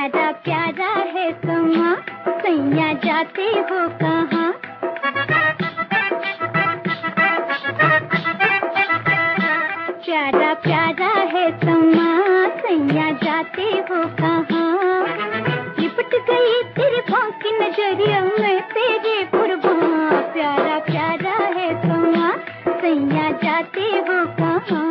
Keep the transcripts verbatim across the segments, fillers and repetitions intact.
प्यारा प्यारा है समा, सैया जाते हो कहाँ? प्यारा प्यारा है समा, सैया जाते हो कहाँ? लिपट गई तेरे पाँव की नजरिया में तेरे कुर्बान। प्यारा प्यारा है समा, सैया जाते हो कहाँ?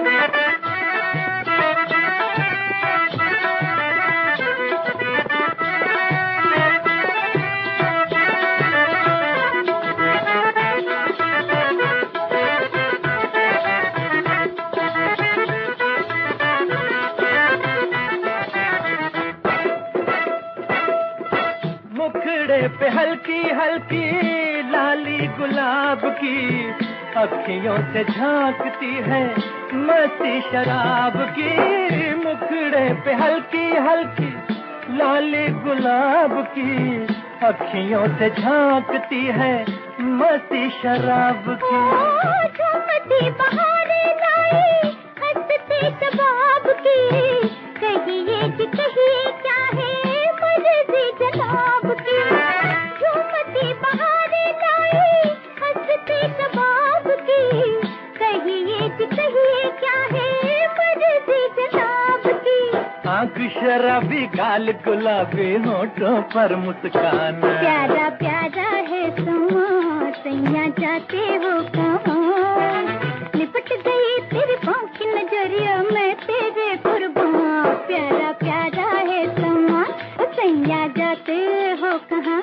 मुखड़े पे हल्की हल्की लाली गुलाब की, अखियों से झांकती है मस्ती शराब की। मुखड़े पे हल्की हल्की लाली गुलाब की, अखियों से झांकती है मस्ती शराब की। झूमती बहारें लाई हंसते शबाब की, कहिए कि कहिए क्या है मर्ज़ी जनाब की। झूमती बहारें लाई हंसते शबाब की, कहिए कि कहिए क्या है मर्ज़ी जनाब की। आँख शराबी गाल गुलाबी होठों पर मुस्कान। प्यारा प्यारा है समा, सैया जाते हो कहाँ? लिपट गई तेरे पाँव की नजरिया में तेरे कुर्बान। प्यारा प्यारा है समा, सैया जाते हो कहाँ?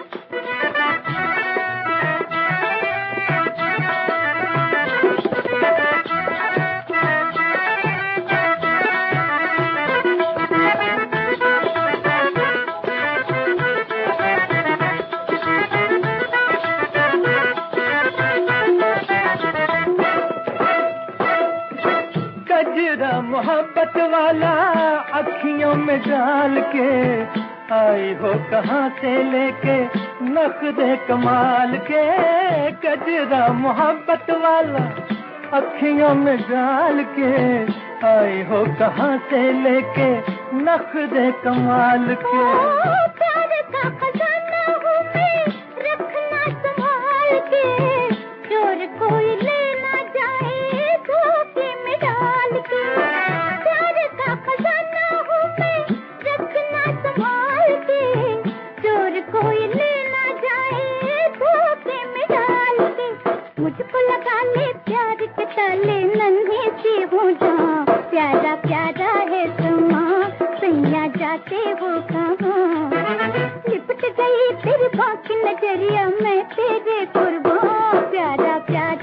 गजरा मोहब्बत वाला अखियों में डाल के, आई हो कहाँ से लेके नखदे कमाल के। गजरा मोहब्बत वाला अखियों में डाल के, आई हो कहाँ से लेके नखदे कमाल के। प्यार का खजाना हूँ मैं रखना संभाल के, चोर कोई ले ना जाए धोखे में डाल के। प्यार का खजाना हूँ मैं रखना संभाल के, चोर कोई ले ना जाए धोखे में डाल के। मुझको लगा ले प्यार के ताले नन्हे सी हूँ जहाँ। प्यारा प्यारा है समा, सैया जाते हो कहाँ? लिपट गई तेरे पाँव की नजरिया में तेरे कुर्बान। प्यारा प्यारा